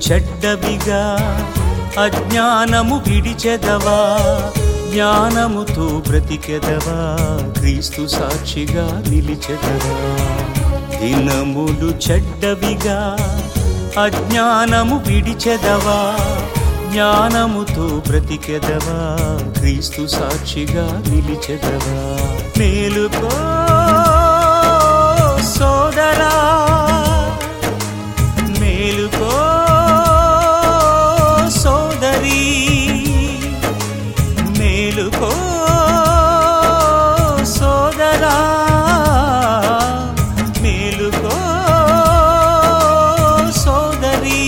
చెడ్డవిగా అజ్ఞానము విడిచెదవా, జ్ఞానముతో బ్రతికెదవా, క్రీస్తు సాక్షిగా నిలిచెదవా. దినములు చెడ్డవిగా అజ్ఞానము విడిచెదవా, జ్ఞానముతో బ్రతికెదవా, క్రీస్తు సాక్షిగా నిలిచెదవా. మేలుకో సోదరా, మేలుకో సోదరీ, మేలుకో సోదరా, మేలుకో సోదరీ.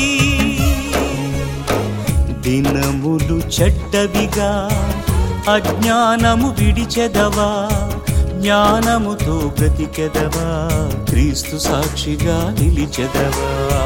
దినములు చెడ్డవిగా అజ్ఞానము విడిచెదవా, జ్ఞానముతో బ్రతికెదవా, క్రీస్తు సాక్షిగా నిలిచెదవా.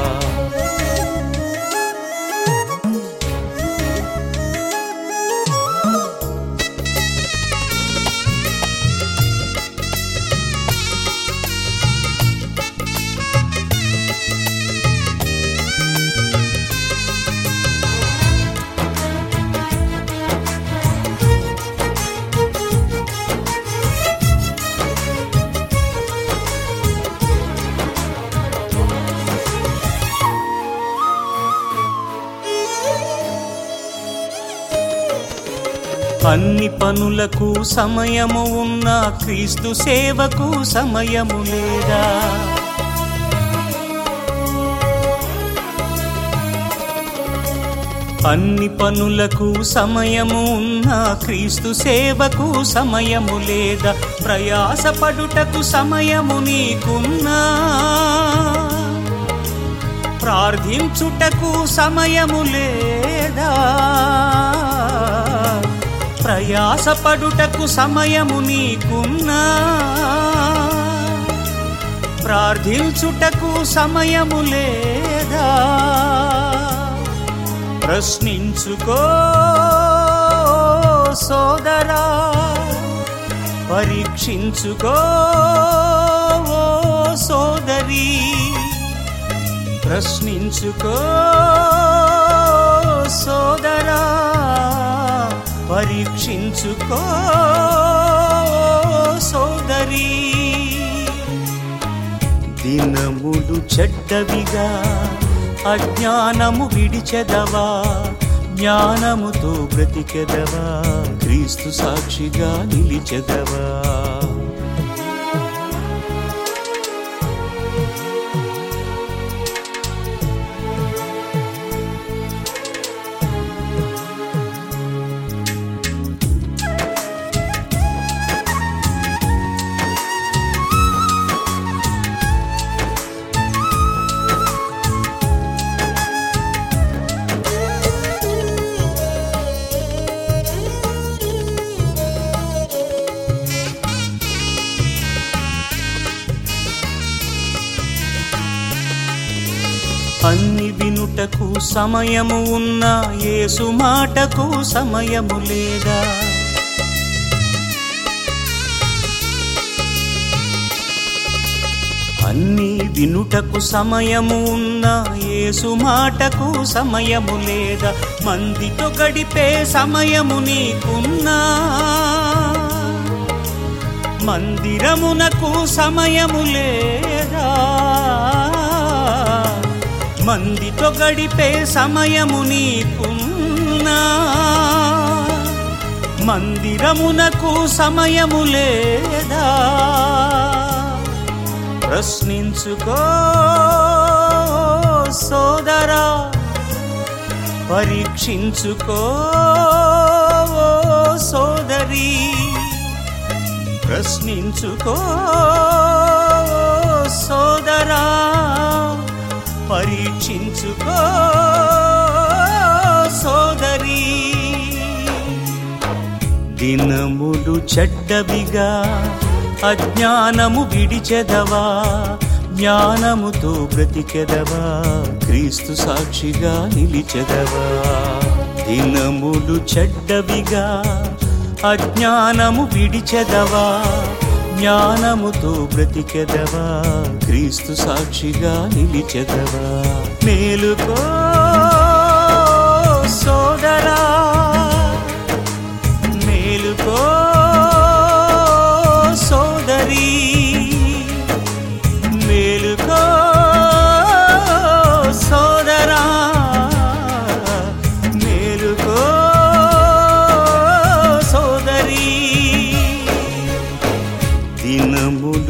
అన్ని పనులకు సమయము ఉన్న క్రీస్తు సేవకు సమయము లేదా? అన్ని పనులకు సమయము ఉన్న క్రీస్తు సేవకు సమయము లేదా? ప్రయాసపడుటకు సమయము నీకున్నా, ప్రార్థించుటకు సమయము లేదా? ప్రయాసపడుటకు సమయము నీకున్నా, ప్రార్థించుటకు సమయము లేదా? ప్రశ్నించుకో సోదరా, పరీక్షించుకో సోదరీ. ప్రశ్నించుకో సోదరా, పరీక్షించుకో సోదరీ. దినములు చెడ్డవిగా అజ్ఞానము విడిచెదవా, జ్ఞానముతో బ్రతికెదవా, క్రీస్తు సాక్షిగా నిలిచెదవా. అన్ని వినుటకు సమయము ఉన్న యేసు మాటకు సమయము లేదా? అన్ని వినుటకు సమయము ఉన్న యేసు మాటకు సమయము లేదా? మందితో గడిపే సమయము నీకున్నా, మందిరమునకు సమయము లేదా? మందితో గడిపే సమయము నీకున్నా, మందిరమునకు సమయము లేదా? ప్రశ్నించుకో సోదరా, పరీక్షించుకో సోదరీ. ప్రశ్నించుకో సోదరా, పరీక్షించుకో సోదరీ. దినములు చెడ్డవిగా అజ్ఞానము విడిచెదవా, జ్ఞానముతో బ్రతికెదవా, క్రీస్తు సాక్షిగా నిలిచెదవా. దినములు చెడ్డవిగా అజ్ఞానము విడిచెదవా, జ్ఞానముతో బ్రతికెదవా, క్రీస్తు సాక్షిగా నిలిచెదవా. మేలుకో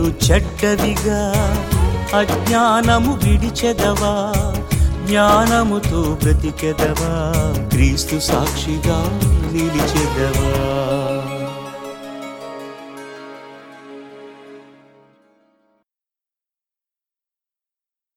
దినములు చెడ్డవిగా అజ్ఞానము విడిచెదవా, జ్ఞానముతో బ్రతికెదవా, క్రీస్తు సాక్షిగా నిలిచెదవా.